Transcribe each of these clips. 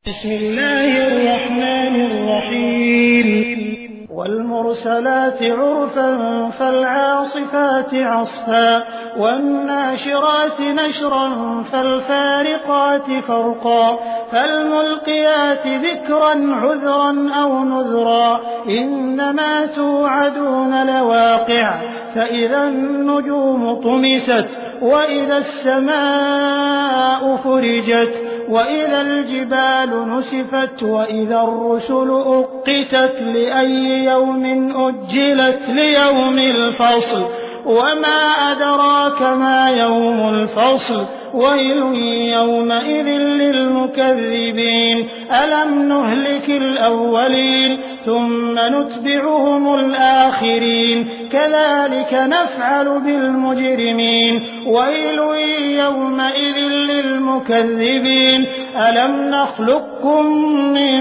بسم الله الرحمن الرحيم والمرسلات عرفا فالعاصفات عصفا والناشرات نشرا فالفارقات فرقا فالملقيات ذكرا عذرا أو نذرا إنما توعدون لواقع فإذا النجوم طمست وإذا السماء فرجت وإذا الجبال نسفت وإذا الرسل أقتت لأي يوم أجلت ليوم الفصل وما أدراك ما يوم الفصل ويل يومئذ للمكذبين ألم نهلك الأولين ثم نتبعهم الآخرين كذلك نفعل بالمجرمين ويل يومئذ للمكذبين ألم نخلقكم من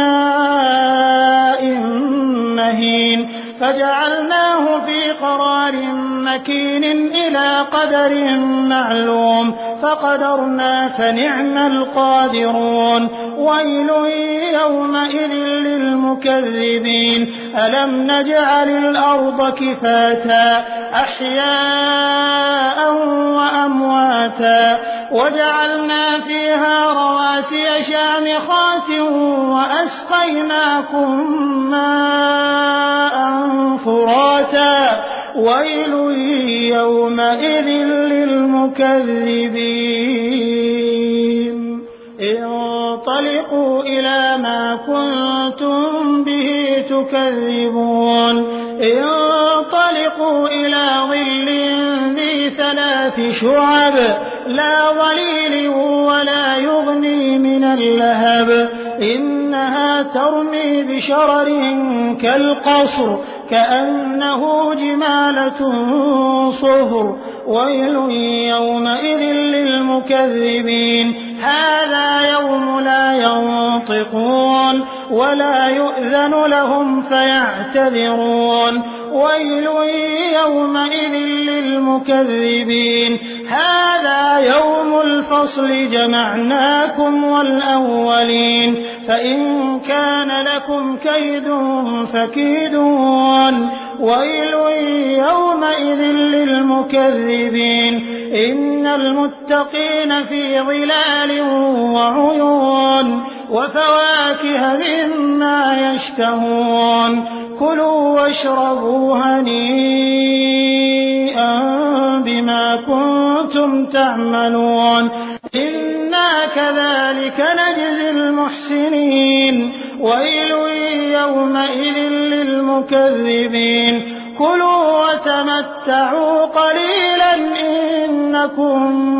ماء مهين فجعلناه في قرار مكين إلى قدر معلوم فقدرنا فنعم القادرون ويل يومئذ للمكذبين ألم نجعل الأرض كفاتا أحياء وأمواتا وجعلنا فيها رواسي شامخات وأسقيناكم ماء فراتا ويل يومئذ للمكذبين انطلقوا إلى ما كنتم به تكذبون انطلقوا إلى ظل ذي 3 شعب لا ظليل ولا يغني من اللهب إنها ترمي بشرر كالقصر كأنه جمالة صفر ويل يومئذ للمكذبين هذا يوم لا ينطقون ولا يؤذن لهم فيعتذرون ويل يومئذ للمكذبين هذا يوم الفصل جمعناكم والأولين فإن كان لكم كيد فكيدون ويل يومئذ للمكذبين إن المتقين في ظلال وعيون وفواكه مما يشتهون كلوا واشربوا هنيئا بما كنتم تعملون إنا كذلك نجزي المحسنين ويل يومئذ للمكذبين كلوا وتمتعوا قليلا إنكم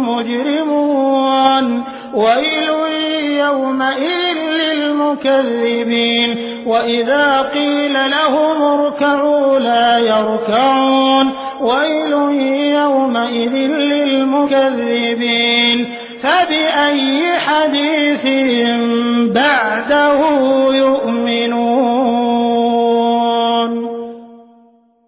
مجرمون ويل يومئذ للمكذبين وإذا قيل لهم اركعوا لا يركعون ويل يومئذ للمكذبين فبأي حديث بعده يؤمنون